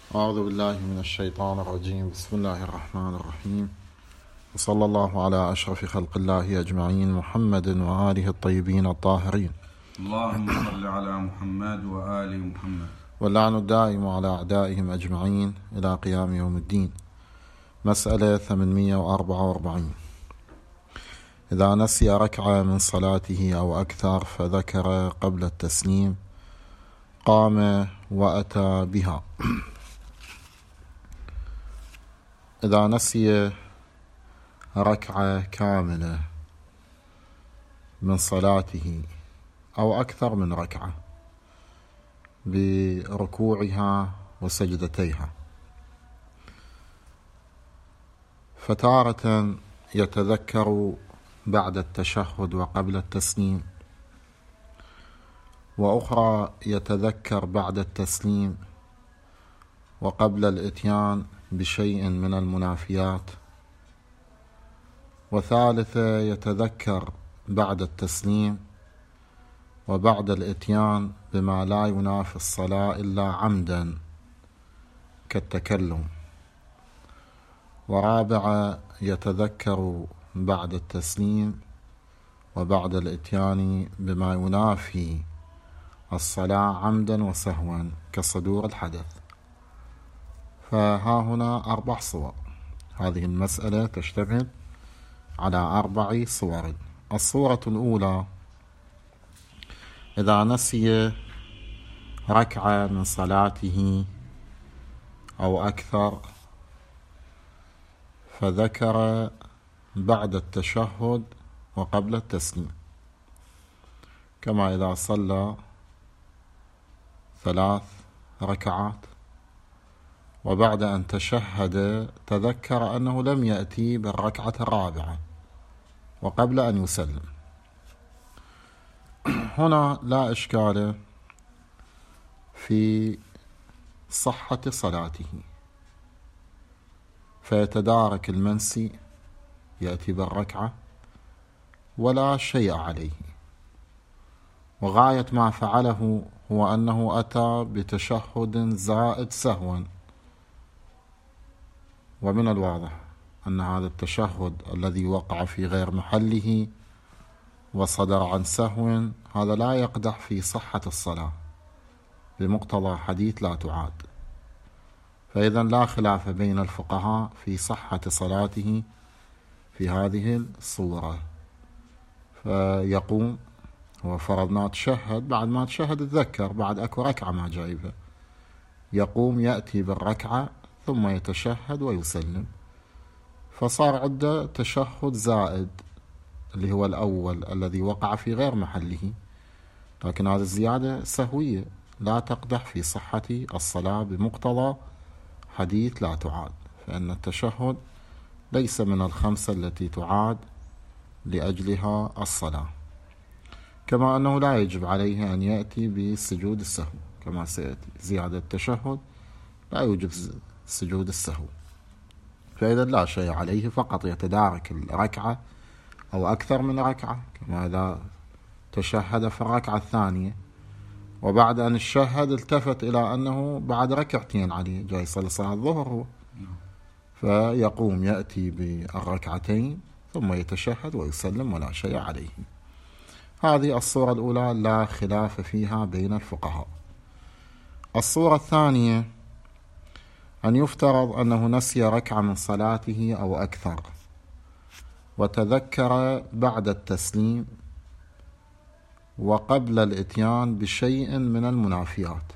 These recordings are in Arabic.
أعوذ بالله من الشيطان الرجيم. بسم الله الرحمن الرحيم، وصلى الله على أشرف خلق الله أجمعين، محمد وآله الطيبين الطاهرين. اللهم صل على محمد وآل محمد، واللعن الدائم على أعدائهم أجمعين إلى قيام يوم الدين. مسألة 844: إذا نسي ركعة من صلاته أو أكثر فذكر قبل التسليم قام وأتى بها. إذا نسي ركعة كاملة من صلاته أو أكثر من ركعة بركوعها وسجدتيها، فتارة يتذكر بعد التشهد وقبل التسليم، وأخرى يتذكر بعد التسليم وقبل الإتيان بشيء من المنافيات، وثالثة يتذكر بعد التسليم وبعد الإتيان بما لا ينافي الصلاة إلا عمدا كالتكلم، ورابعة يتذكر بعد التسليم وبعد الإتيان بما ينافي الصلاة عمدا وسهوا كصدور الحدث. فها هنا 4 صور. هذه المسألة تشتمل على 4 صور. الصورة الأولى: إذا نسي ركعة من صلاته أو أكثر فذكر بعد التشهد وقبل التسليم، كما إذا صلى 3 ركعات وبعد أن تشهد تذكر أنه لم يأتي بالركعة الرابعة وقبل أن يسلم. هنا لا إشكال في صحة صلاته، فيتدارك المنسي، يأتي بالركعة ولا شيء عليه، وغاية ما فعله هو أنه أتى بتشهد زائد سهوا، ومن الواضح أن هذا التشهد الذي وقع في غير محله وصدر عن سهو هذا لا يقدح في صحة الصلاة بمقتضى حديث لا تعاد. فإذا لا خلاف بين الفقهاء في صحة صلاته في هذه الصورة. فيقوم، وفرضنا تشهد، بعد ما تشهد تذكر بعد أكو ركعة ما جايبها، يقوم يأتي بالركعة ثم يتشهد ويسلم، فصار عنده تشهد زائد اللي هو الأول الذي وقع في غير محله، لكن هذه الزيادة سهوية لا تقدح في صحة الصلاة بمقتضى حديث لا تعاد، فإن التشهد ليس من ال5 التي تعاد لأجلها الصلاة، كما أنه لا يجب عليه أن يأتي بسجود السهو كما سيأتي. زيادة التشهد لا يوجب سجود السهو، فإذا لا شيء عليه، فقط يتدارك الركعة أو أكثر من ركعة، كما إذا تشهد في الركعة الثانية وبعد أن الشهد التفت إلى أنه بعد ركعتين عليه، جاي يصلي صلاة الظهر هو، فيقوم يأتي بالركعتين ثم يتشهد ويسلم ولا شيء عليه. هذه الصورة الأولى لا خلاف فيها بين الفقهاء. الصورة الثانية: أن يفترض أنه نسي ركعة من صلاته أو أكثر وتذكر بعد التسليم وقبل الإتيان بشيء من المنافيات،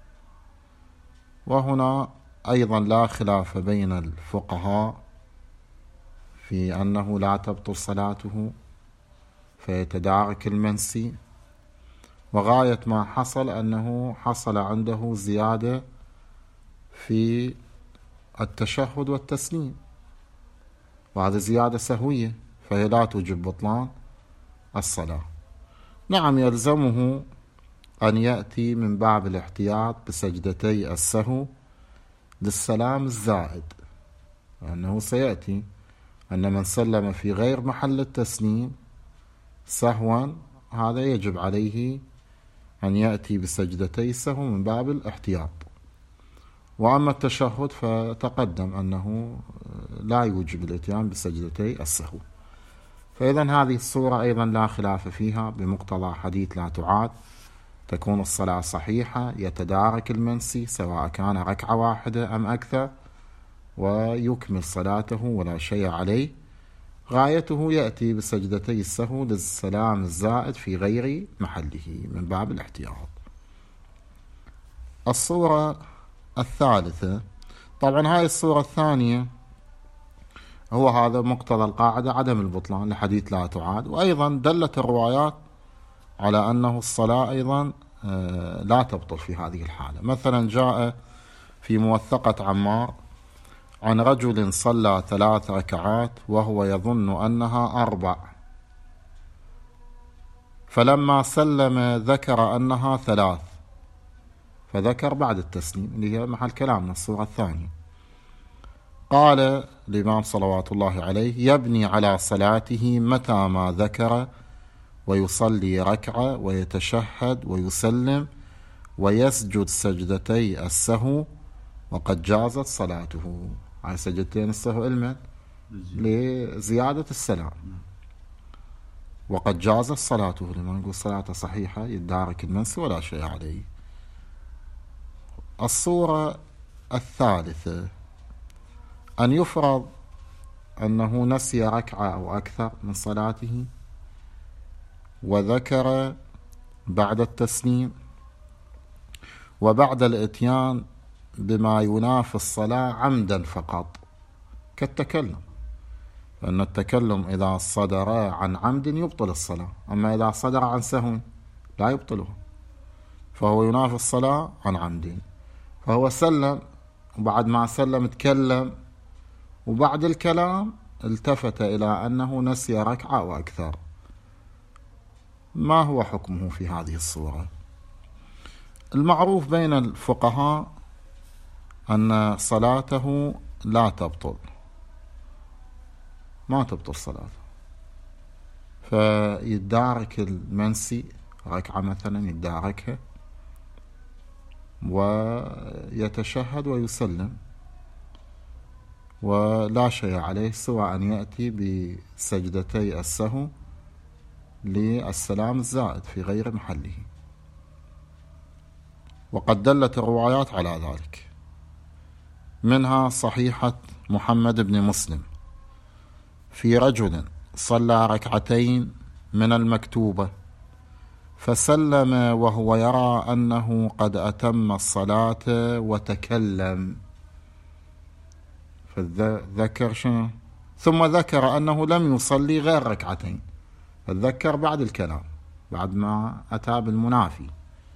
وهنا أيضا لا خلاف بين الفقهاء في أنه لا تبطل صلاته، فيتدارك المنسي، وغاية ما حصل أنه حصل عنده زيادة في التشهد والتسليم، وهذه زيادة سهوية فهي لا توجب بطلان الصلاة. نعم، يلزمه أن يأتي من باب الاحتياط بسجدتي السهو للسلام الزائد، لأنه سيأتي أن من سلم في غير محل التسليم سهوا هذا يجب عليه أن يأتي بسجدتي السهو من باب الاحتياط. وأما التشهد فتقدم أنه لا يوجب الإتيان بسجدتي السهو. فإذا هذه الصورة أيضا لا خلاف فيها بمقتضى حديث لا تعاد، تكون الصلاة صحيحة، يتدارك المنسي سواء كان ركعة واحدة أم أكثر ويكمل صلاته ولا شيء عليه، غايته يأتي بسجدتي السهو للسلام الزائد في غير محله من باب الاحتياط. الصورة الثالثة، طبعا هاي الصورة الثانية هو هذا مقتضى القاعدة عدم البطلان لحديث لا تعاد، وأيضا دلت الروايات على أنه الصلاة أيضا لا تبطل في هذه الحالة. مثلا جاء في موثقة عمار عن رجل صلى 3 ركعات وهو يظن أنها 4، فلما سلم ذكر أنها 3، فذكر بعد التسليم اللي هي محل كلامنا الصورة الثانية. قال الإمام صلوات الله عليه: يبني على صلاته متى ما ذكر، ويصلي ركعة ويتشهد ويسلم ويسجد سجدتي السهو وقد جازت صلاته. هاي سجدتين السهو إلمن لزيادة السلام، وقد جازت صلاته لما نقول صلاته صحيحة يدارك المنسي ولا شيء عليه. الصورة الثالثة أن يفرض أنه نسي ركعة أو أكثر من صلاته وذكر بعد التسليم وبعد الإتيان بما ينافي الصلاة عمدا فقط كالتكلم، فإن التكلم إذا صدر عن عمد يبطل الصلاة، أما إذا صدر عن سهو لا يبطلها، فهو ينافي الصلاة عن عمد. فهو سلم وبعد ما سلم تكلم، وبعد الكلام التفت إلى أنه نسي ركعة أو أكثر. ما هو حكمه في هذه الصورة؟ المعروف بين الفقهاء أن صلاته لا تبطل، ما تبطل صلاته، فيدارك المنسي ركعة مثلا يداركها ويتشهد ويسلم ولا شيء عليه، سواء أن يأتي بسجدتي السهو للسلام الزائد في غير محله. وقد دلت الروايات على ذلك، منها صحيحة محمد بن مسلم في رجل صلى ركعتين من المكتوبة فسلم وهو يرى أنه قد أتم الصلاة وتكلم، فذكر شنو؟ ثم ذكر أنه لم يصلي غير ركعتين، فذكر بعد الكلام بعد ما أتى بالمنافي،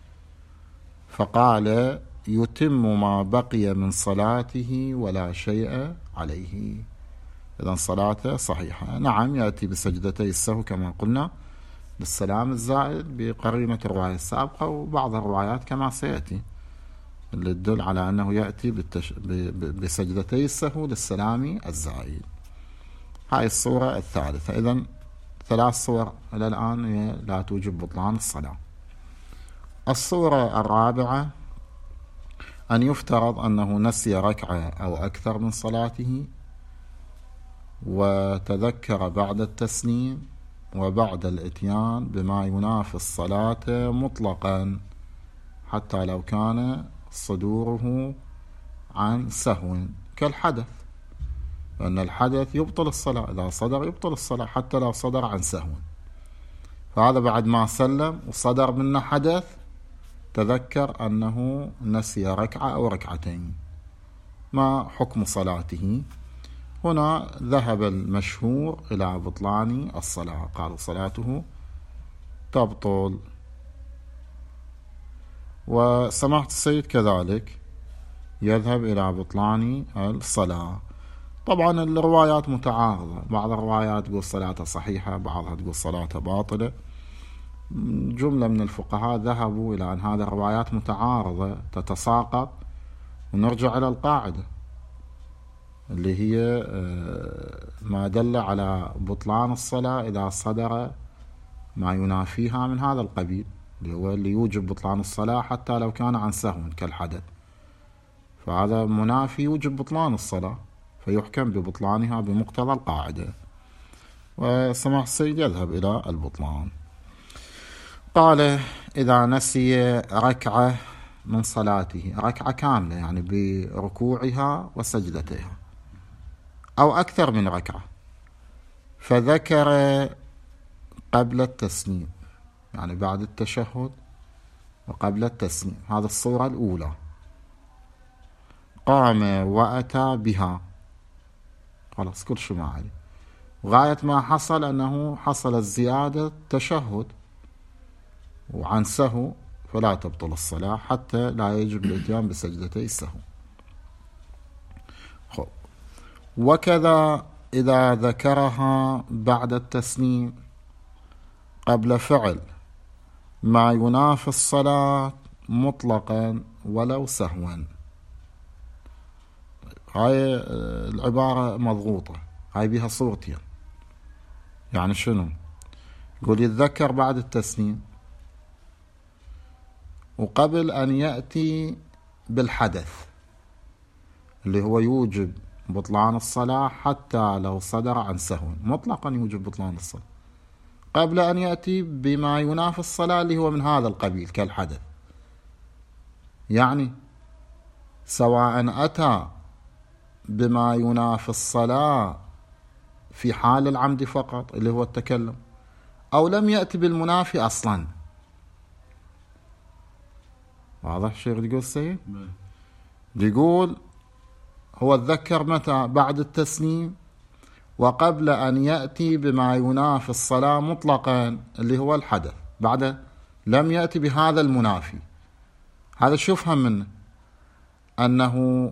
فقال: يتم ما بقي من صلاته ولا شيء عليه. إذن صلاته صحيحة. نعم، يأتي بسجدتي السهو كما قلنا للسلام الزائد بقرينة الرواية السابقة، وبعض الروايات كما سيأتي اللي تدل على أنه يأتي بسجدتي السهو للسلام الزائد. هاي الصورة الثالثة. إذن 3 صور إلى الآن لا توجب بطلان الصلاة. الصورة الرابعة أن يفترض أنه نسي ركعة أو أكثر من صلاته وتذكر بعد التسليم وبعد الإتيان بما ينافي الصلاة مطلقا، حتى لو كان صدوره عن سهو كالحدث، لأن الحدث يبطل الصلاة، إذا صدر يبطل الصلاة حتى لو صدر عن سهو. فهذا بعد ما سلم وصدر منه حدث تذكر أنه نسي ركعة أو ركعتين، ما حكم صلاته؟ هنا ذهب المشهور إلى بطلان الصلاة، قالوا صلاته تبطل. وسماحة السيد كذلك يذهب إلى بطلان الصلاة. طبعا الروايات متعارضة، بعض الروايات تقول صلاته صحيحة، بعضها تقول صلاته باطلة. جملة من الفقهاء ذهبوا إلى أن هذه الروايات متعارضة تتساقط، ونرجع إلى القاعدة اللي هي ما دل على بطلان الصلاة إذا صدر ما ينافيها من هذا القبيل، اللي هو اللي يوجب بطلان الصلاة حتى لو كان عن سهو كالحدث. فهذا منافي يوجب بطلان الصلاة، فيحكم ببطلانها بمقتضى القاعدة، وسماحة السيد يذهب إلى البطلان. قال إذا نسي ركعة من صلاته، ركعة كاملة يعني بركوعها وسجدتها أو أكثر من ركعة، فذكر قبل التسليم، يعني بعد التشهد وقبل التسليم، هذا الصورة الأولى، قام وأتى بها، خلاص كل شيء ما عليه، غاية ما حصل أنه حصل الزيادة تشهد وعن سهو، فلا تبطل الصلاة حتى لا يجب الاتيان بسجدتي السهو. وكذا إذا ذكرها بعد التسليم قبل فعل ما ينافي الصلاة مطلقا ولو سهوا. هاي العبارة مضغوطة، هاي بها صورتين. يعني شنو؟ يقول يتذكر بعد التسليم وقبل أن يأتي بالحدث اللي هو يوجب بطلان الصلاة حتى لو صدر عن سهو، مطلقا يوجب بطلان الصلاة، قبل أن يأتي بما ينافي الصلاة اللي هو من هذا القبيل كالحدث. يعني سواء أتى بما ينافي الصلاة في حال العمد فقط اللي هو التكلم، أو لم يأتي بالمنافي أصلا. واضح الشيخ يقول السيد؟ يقول هو تذكر متى؟ بعد التسليم وقبل أن يأتي بما ينافي الصلاة مطلقا اللي هو الحدث، بعد لم يأتي بهذا المنافي. هذا شو يفهم منه؟ أنه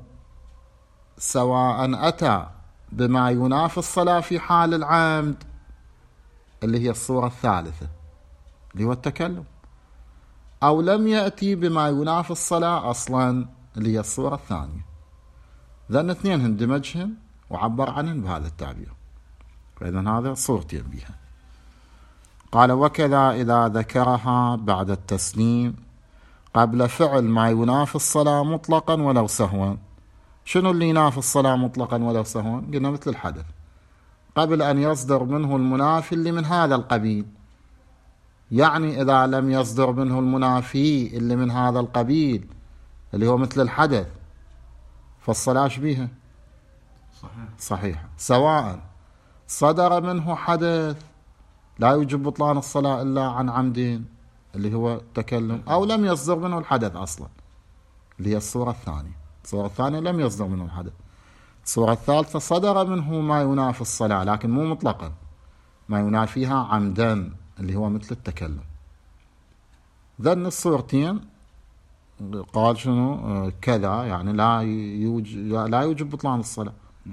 سواء أتى بما ينافي الصلاة في حال العمد اللي هي الصورة الثالثة اللي هو التكلم، أو لم يأتي بما ينافي الصلاة أصلا اللي هي الصورة الثانية، ذن اثنين اندمجهن وعبر عنهن بهذا التعبير، فإذن هذا صورتين بها. قال وكذا إذا ذكرها بعد التسليم قبل فعل ما ينافي الصلاة مطلقا ولو سهوا. شنو اللي ينافي الصلاة مطلقا ولو سهوا؟ قلنا مثل الحدث، قبل أن يصدر منه المنافي اللي من هذا القبيل. يعني إذا لم يصدر منه المنافي اللي من هذا القبيل اللي هو مثل الحدث فالصلاة بيها صحيحة، سواء صدر منه حدث لا يوجب بطلان الصلاة إلا عن عمد اللي هو التكلم، أو لم يصدر منه الحدث أصلا اللي هي الصورة الثانية. الصورة الثانية لم يصدر منه الحدث، الصورة الثالثة صدر منه ما ينافي الصلاة لكن مو مطلقا، ما ينافيها عمدا اللي هو مثل التكلم. ذن الصورتين قال شنو؟ كذا يعني لا يوجب بطلان الصلاة.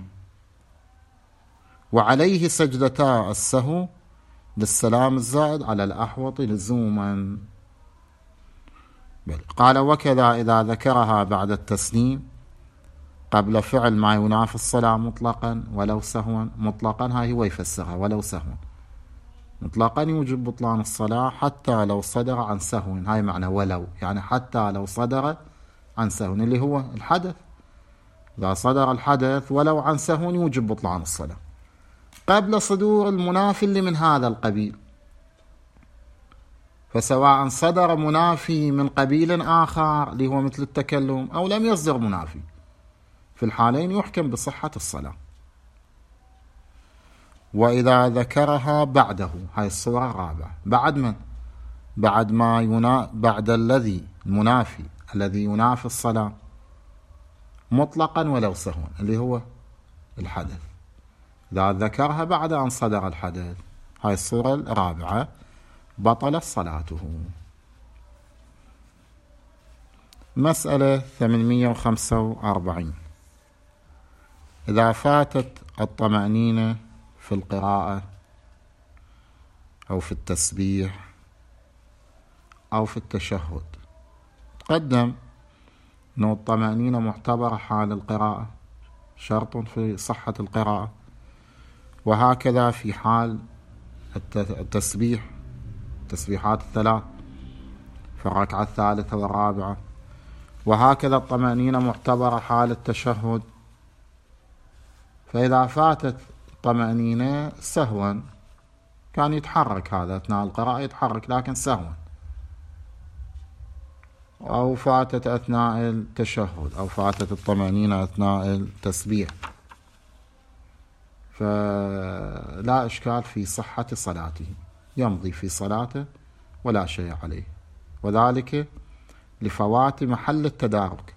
وعليه سجدتا السهو للسلام الزائد على الأحوط لزوما. قال وكذا إذا ذكرها بعد التسليم قبل فعل ما ينافي الصلاة مطلقا ولو سهوا. مطلقا هاي هو يفسرها، ولو سهوا مطلقا يوجب بطلان الصلاة حتى لو صدر عن سهو. هاي معنى ولو، يعني حتى لو صدر عن سهو اللي هو الحدث. إذا صدر الحدث ولو عن سهو يوجب بطلان الصلاة قبل صدور المنافي اللي من هذا القبيل. فسواء صدر منافي من قبيل آخر اللي هو مثل التكلم أو لم يصدر منافي، في الحالين يحكم بصحة الصلاة. وإذا ذكرها بعده، هاي الصورة الرابعة، بعد من؟ بعد الذي المنافي الذي ينافي الصلاة مطلقا ولو سهوا اللي هو الحدث. إذا ذكرها بعد أن صدر الحدث، هاي الصورة الرابعة، بطلت صلاته. مسألة 845. إذا فاتت الطمأنينة في القراءة أو في التسبيح أو في التشهد، تقدم أن الطمأنينة معتبرة حال القراءة، شرط في صحة القراءة، وهكذا في حال التسبيحات الثلاث في الركعة الثالثة والرابعة، وهكذا الطمأنينة معتبرة حال التشهد. فإذا فاتت الطمأنينة سهوا، كان يتحرك هذا أثناء القراءة، يتحرك لكن سهوا، أو فاتت أثناء التشهد، أو فاتت الطمأنينة أثناء التسبيح، فلا إشكال في صحة صلاته، يمضي في صلاته ولا شيء عليه، وذلك لفوات محل التدارك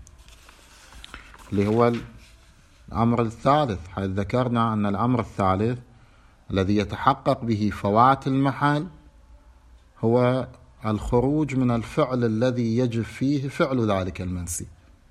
اللي هو الأمر الثالث. حيث ذكرنا أن الأمر الثالث الذي يتحقق به فوات المحل هو الخروج من الفعل الذي يجب فيه فعل ذلك المنسي.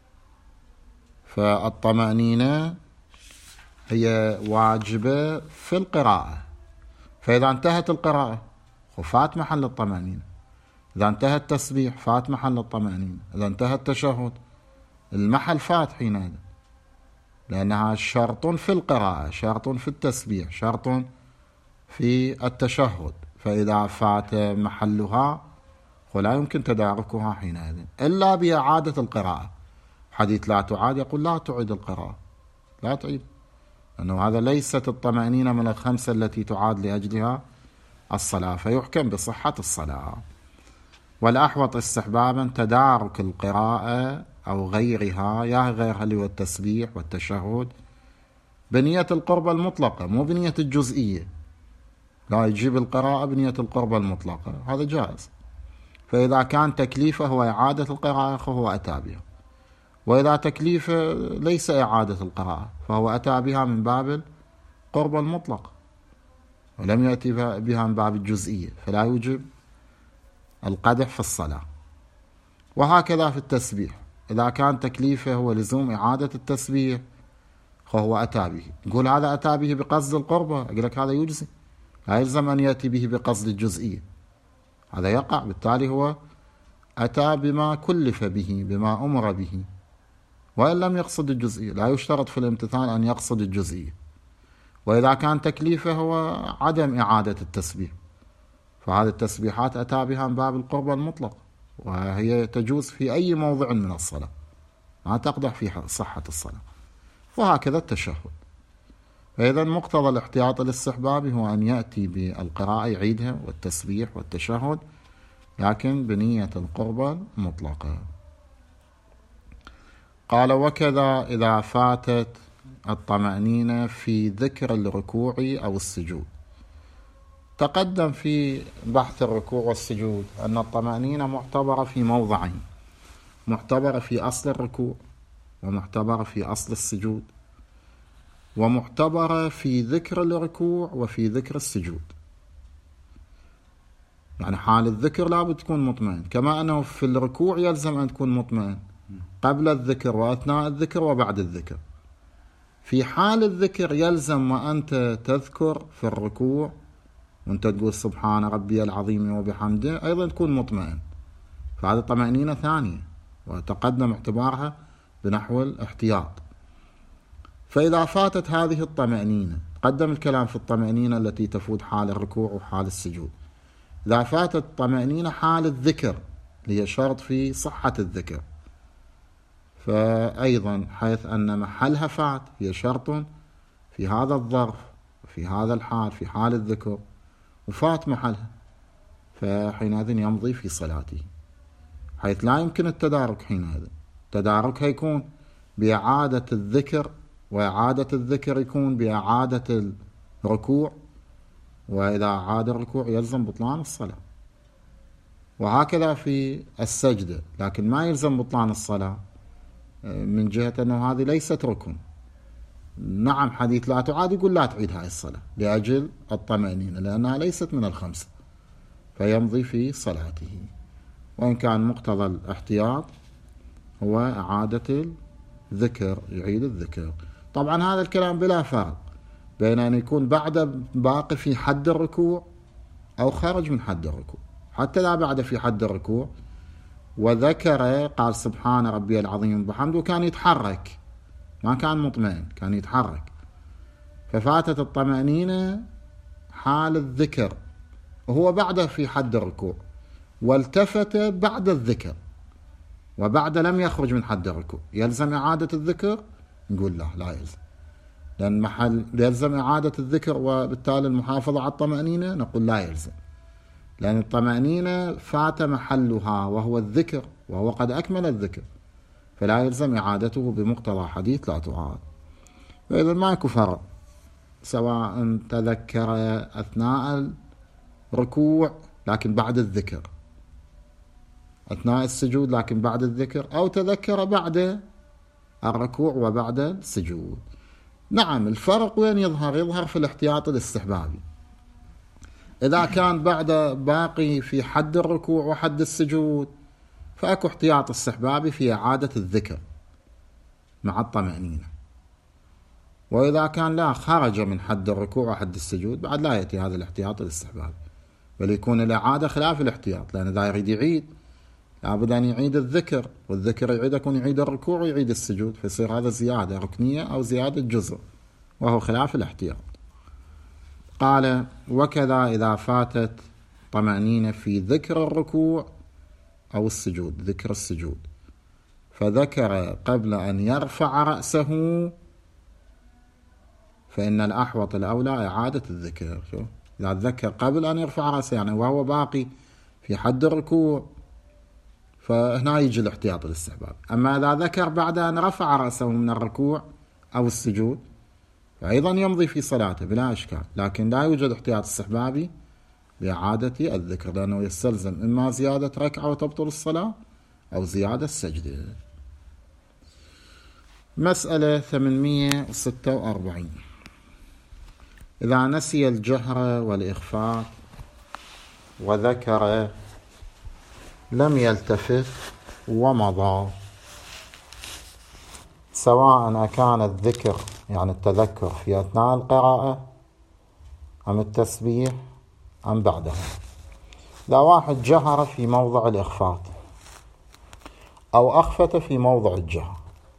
فالطمأنينة هي واجبة في القراءة، فإذا انتهت القراءة فات محل الطمأنينة، إذا انتهى التسبيح فات محل الطمأنينة، إذا انتهى التشهد المحل فات حينئذ، لأنها شرط في القراءة، شرط في التسبيح، شرط في التشهد، فإذا فات محلها ولا يمكن تداركها حينئذ إلا بإعادة القراءة. حديث لا تعاد يقول لا تعيد القراءة، لا تعيد، لأنه هذا ليست الطمأنينة من الخمسة التي تعاد لأجلها الصلاة، فيحكم بصحة الصلاة. والأحوط استحبابا تدارك القراءة أو غيرها، يا غيرها اللي هو التسبيح والتشهد، بنية القربة المطلقة، مو بنية الجزئية، لا يجيب القراءة بنية القربة المطلقة، هذا جائز. فإذا كان تكليفه هو إعادة القراءة فهو أتى بها، وإذا تكليفه ليس إعادة القراءة فهو أتى بها من باب القربة المطلقة، ولم يأتي بها من باب الجزئية، فلا يوجب القدح في الصلاة. وهكذا في التسبيح، إذا كان تكليفه هو لزوم إعادة التسبيح فهو أتى به، نقول هذا أتى به بقصد القربة، أقول لك هذا يجزي، لا يلزم أن يأتي به بقصد الجزئية، هذا يقع، بالتالي هو أتى بما كلف به، بما أمر به، وإن لم يقصد الجزئية. لا يشترط في الامتثال أن يقصد الجزئية. وإذا كان تكليفه هو عدم إعادة التسبيح، فهذه التسبيحات أتى بها من باب القربة المطلق، وهي تجوز في أي موضع من الصلاة، ما تقدح في صحة الصلاة. وهكذا التشهد. فإذا مقتضى الاحتياط الاستحبابي هو أن يأتي بالقراءة يعيدها والتسبيح والتشهد، لكن بنية القربة المطلقة. قال وكذا إذا فاتت الطمأنينة في ذكر الركوع أو السجود. تقدم في بحث الركوع والسجود أن الطمأنينة معتبرة في موضعين، معتبرة في أصل الركوع، ومعتبرة في أصل السجود، ومعتبرة في ذكر الركوع وفي ذكر السجود. يعني حال الذكر لابد تكون مطمئن، كما أنه في الركوع يلزم أن تكون مطمئن قبل الذكر وأثناء الذكر وبعد الذكر. في حال الذكر يلزم وأنت تذكر في الركوع وأنت تقول سبحان ربي العظيم وبحمده أيضا تكون مطمئن، فهذه طمأنينة ثانية وتقدم اعتبارها بنحو الاحتياط. فإذا فاتت هذه الطمأنينة، قدم الكلام في الطمأنينة التي تفوت حال الركوع وحال السجود. إذا فاتت الطمأنينة حال الذكر اللي هي شرط في صحة الذكر، فأيضا حيث أن محلها فات، هي شرط في هذا الظرف في هذا الحال، في حال الذكر، وفات محلها، فحينئذ يمضي في صلاته، حيث لا يمكن التدارك. حينئذ تداركها يكون بإعادة الذكر، وإعادة الذكر يكون بإعادة الركوع، وإذا عاد الركوع يلزم بطلان الصلاة. وهكذا في السجدة، لكن ما يلزم بطلان الصلاة من جهة أنه هذه ليست ركن. نعم حديث لا تعاد يقول لا تعيد هاي الصلاة لأجل الطمأنينة، لأنها ليست من الخمسة، فيمضي في صلاته. وإن كان مقتضى الاحتياط هو إعادة الذكر، يعيد الذكر. طبعا هذا الكلام بلا فرق بين أن يكون بعد باقي في حد الركوع أو خرج من حد الركوع. حتى لا بعد في حد الركوع وذكر قال سبحان ربي العظيم وبحمده، كان يتحرك، ما كان مطمئن، كان يتحرك، ففاتت الطمأنينة حال الذكر وهو بعده في حد الركوع، والتفت بعد الذكر، وبعد لم يخرج من حد الركوع، يلزم إعادة الذكر؟ نقول لا يلزم، لأن محل يلزم إعادة الذكر وبالتالي المحافظة على الطمأنينة، نقول لا يلزم، لأن الطمأنينة فات محلها وهو الذكر، وهو قد أكمل الذكر، فلا يلزم إعادته بمقتضى حديث لا تعاد. وإذا ماكو فرق، سواء تذكر أثناء الركوع لكن بعد الذكر، أثناء السجود لكن بعد الذكر، أو تذكر بعد الركوع وبعد السجود. نعم، الفرق وين يظهر في الاحتياط الاستحبابي. إذا كان بعد باقي في حد الركوع وحد السجود فأكو احتياط استحبابي في إعادة الذكر مع الطمأنينة. وإذا كان لا خرج من حد الركوع وحد السجود بعد لا يأتي هذا الاحتياط الاستحبابي، بل يكون الإعادة خلاف الاحتياط، لأن إذا يريد يعيد لابد أن يعيد الذكر، والذكر يكون يعيد الركوع ويعيد السجود، فيصير هذا زيادة ركنية أو زيادة جزء، وهو خلاف الاحتياط. قال: وكذا إذا فاتت طمأنينة في ذكر الركوع أو السجود، ذكر السجود، فذكر قبل أن يرفع رأسه، فإن الأحوط الأولى إعادة الذكر. إذا ذكر قبل أن يرفع رأسه يعني وهو باقي في حد الركوع، فهنا يجي الاحتياط الاستحباب. أما إذا ذكر بعد أن رفع رأسه من الركوع أو السجود فأيضا يمضي في صلاته بلا إشكال، لكن لا يوجد احتياط استحبابي بإعادة الذكر، لأنه يستلزم إما زيادة ركعة وتبطل الصلاة أو زيادة سجدة. مسألة 846: إذا نسي الجهر والإخفاء وذكر لم يلتفت ومضى، سواء أكان الذكر يعني التذكر في أثناء القراءة أم التسبيح أم بعدها. إذا واحد جهر في موضع الإخفاء أو أخفت في موضع الجهر،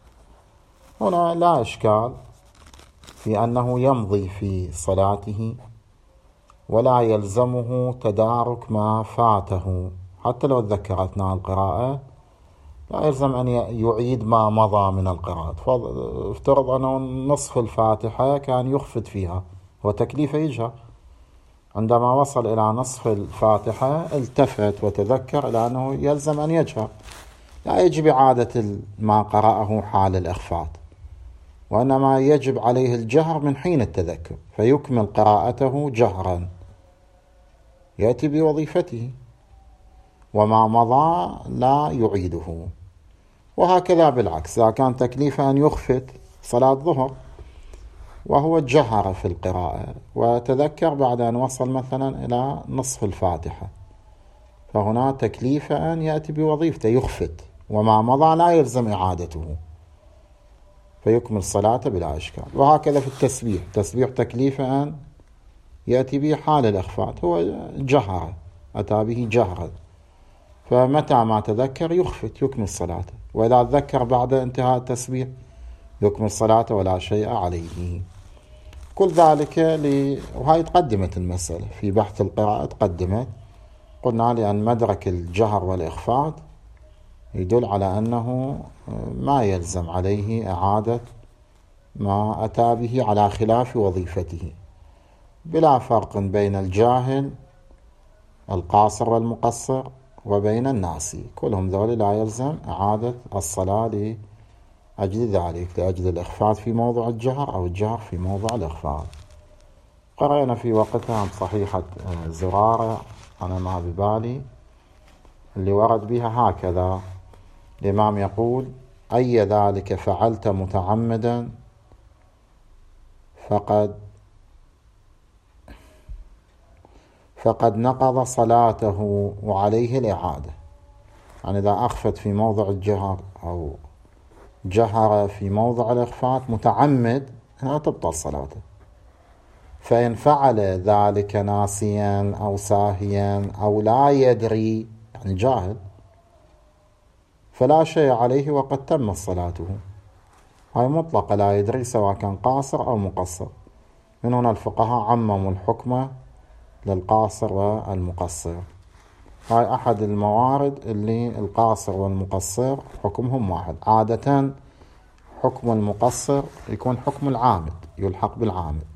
هنا لا إشكال في أنه يمضي في صلاته ولا يلزمه تدارك ما فاته، حتى لو تذكر أثناء القراءة لا يلزم أن يعيد ما مضى من القراءة. افترض أنه نصف الفاتحة كان يخفت فيها وتكليفه يجهر، عندما وصل إلى نصف الفاتحة التفت وتذكر إلى أنه يلزم أن يجهر، لا يجب إعادة ما قرأه حال الإخفاء، وإنما يجب عليه الجهر من حين التذكر، فيكمل قراءته جهرا يأتي بوظيفته، وما مضى لا يعيده. وهكذا بالعكس، إذا كان تكليفه أن يخفت صلاة ظهر وهو جهر في القراءة وتذكر بعد أن وصل مثلا إلى نصف الفاتحة، فهنا تكليفه أن يأتي بوظيفته يخفت، وما مضى لا يلزم إعادته، فيكمل صلاته بلا إشكال. وهكذا في التسبيح، تسبيح تكليفه أن يأتي به حال الإخفاء، هو جهر، أتى به جهرا، فمتى ما تذكر يخفت يكمل صلاته، وإذا تذكر بعد انتهاء التسبيح يكمل صلاته ولا شيء عليه. كل ذلك وهي تقدمت المسألة في بحث القراءة، تقدمت، قلنا لأن مدرك الجهر والإخفاء يدل على أنه ما يلزم عليه إعادة ما أتى به على خلاف وظيفته، بلا فرق بين الجاهل القاصر والمقصر وبين الناسي، كلهم ذول لا يلزم إعادة الصلاة لأجل ذلك، لأجل الإخفاء في موضع الجهر أو الجهر في موضع الإخفاء. قرأنا في وقتها عن صحيحة زرارة، أنا ما ببالي اللي ورد بها هكذا، الإمام يقول: أي ذلك فعلت متعمدا فقد نقض صلاته وعليه الإعادة. يعني إذا أخفت في موضع الجهر أو جهر في موضع الإخفاء متعمد هنا تبطل صلاته. فإن فعل ذلك ناسيا أو ساهيا أو لا يدري يعني جاهل فلا شيء عليه وقد تمت صلاته. هاي مطلقة، لا يدري سواء كان قاصر أو مقصر. من هنا الفقهاء عمموا الحكم للقاصر والمقصر. هاي أحد الموارد اللي القاصر والمقصر حكمهم واحد. عادة حكم المقصر يكون حكم العامد، يلحق بالعامد،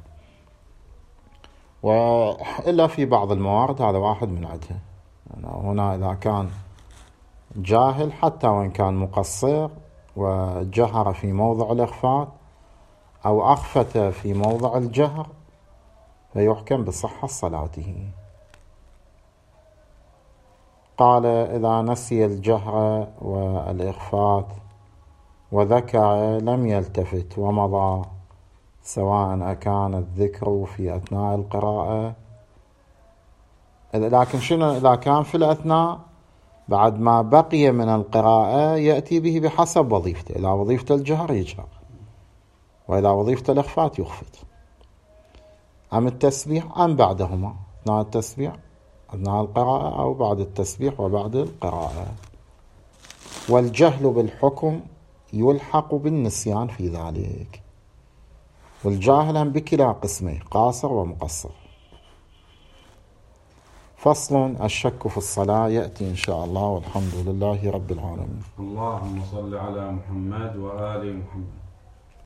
وإلا في بعض الموارد هذا واحد من عدها. يعني هنا إذا كان جاهل حتى وإن كان مقصر وجهر في موضع الإخفاء أو أخفت في موضع الجهر فيحكم بصحة صلاته. قال إذا نسي الجهر والإخفاء وذكر لم يلتفت ومضى، سواء أكان الذكر في أثناء القراءة، لكن شنو إذا كان في الأثناء بعد ما بقي من القراءة يأتي به بحسب وظيفته. إذا وظيفة الجهر يجهر، وإذا وظيفة الإخفاء يخفت. أم التسبيح أم بعدهما، أثناء التسبيح أثناء القراءة أو بعد التسبيح وبعد القراءة. والجهل بالحكم يلحق بالنسيان في ذلك، والجاهل بكلا قسمه قاصر ومقصر. فصل الشك في الصلاة يأتي إن شاء الله، والحمد لله رب العالمين. اللهم صل على محمد وآل محمد.